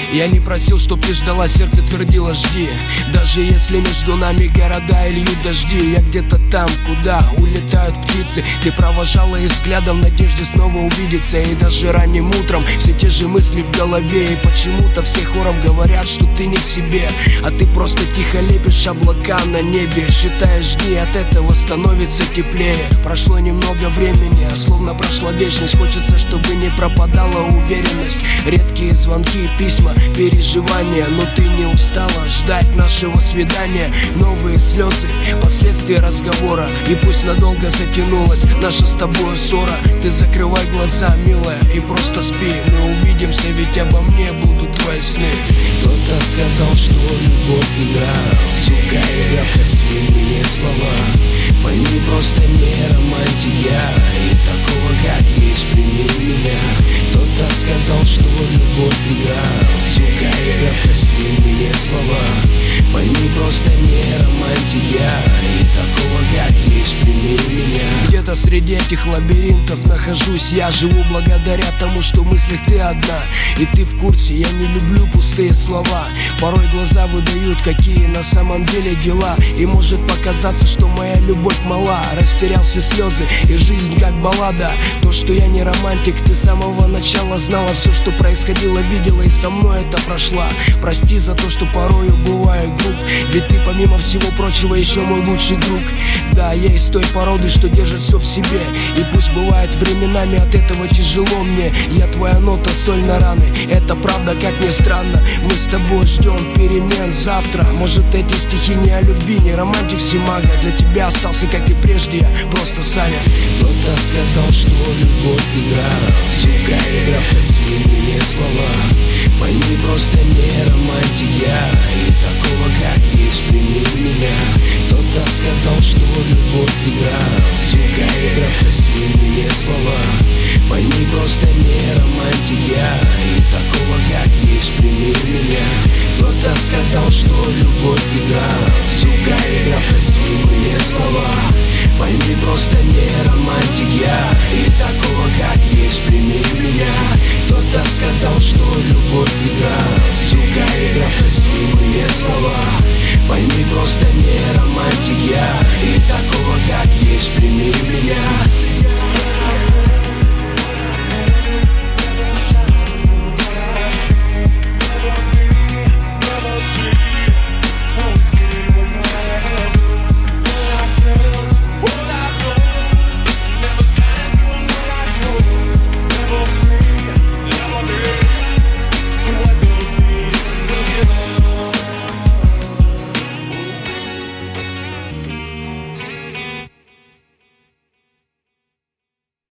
Я не просил, чтоб ты ждала, сердце твердило жди. Даже если между нами города и льют дожди, я где-то там, куда улетают птицы. Ты провожала их взглядом в надежде снова увидеться. И даже ранним утром все те же мысли в голове. И почему-то все хором говорят, что ты не в себе, а ты просто тихо лепишь облака на небе. Считаешь дни, от этого становится теплее. Прошло немного времени, а словно прошла вечность. Хочется, чтобы не пропадала уверенность. Редкие звонки, письма, переживания. Но ты не устала ждать нашего свидания. Новые слезы, последствия разговора. И пусть надолго затянулась наша с тобой ссора. Ты закрывай глаза, милая, и просто спи. Мы увидимся, ведь обо мне будут твои сны. Кто-то сказал, что любовь игра, сука, игра в красивые слова. Пойми, просто не романтик я, и такого, как есть, прими меня. Кто-то сказал, что любовь игра, сука, игра в красивые слова. Пойми, просто не романтик я, и такого, как есть, прими меня. Где-то среди этих лабиринтов нахожусь я. Живу благодаря тому, что в мыслях ты одна. И ты в курсе, я не люблю пустые слова. Порой глаза выдают, какие на самом деле дела. И может показаться, что моя любовь мала. Растерял все слезы, и жизнь как баллада. То, что я не романтик, ты с самого начала знала. Все, что происходило, видела, и со мной это прошла. Прости за то, что порою бываю груб, ведь ты, помимо всего прочего, еще мой лучший друг. Да, я из той породы, что держит все в себе. И пусть бывает временами от этого тяжело мне. Я твоя нота, соль на раны. Это правда, как ни странно. Мы с тобой ждем перемен завтра. Может, эти стихи не о любви, не романтик Симага. Для тебя остался, как и прежде, я просто Саня. Кто-то сказал, что любовь игра, сука, игра в красивые слова. Пойми, просто не романтик я, и такого, как есть, прими меня. Кто-то сказал, что любовь игра, сука, игра в красивые слова. Пойми, просто не романтик я, и такого, как есть, прими меня. Кто-то сказал, что любовь игра, сука, игра в красивые слова. Пойми, просто не романтик я, и такого, как есть, прими меня. Кто-то сказал, что любовь игра, сука, игра в красивые слова. Пойми, просто не романтик я, и такого, как есть, прими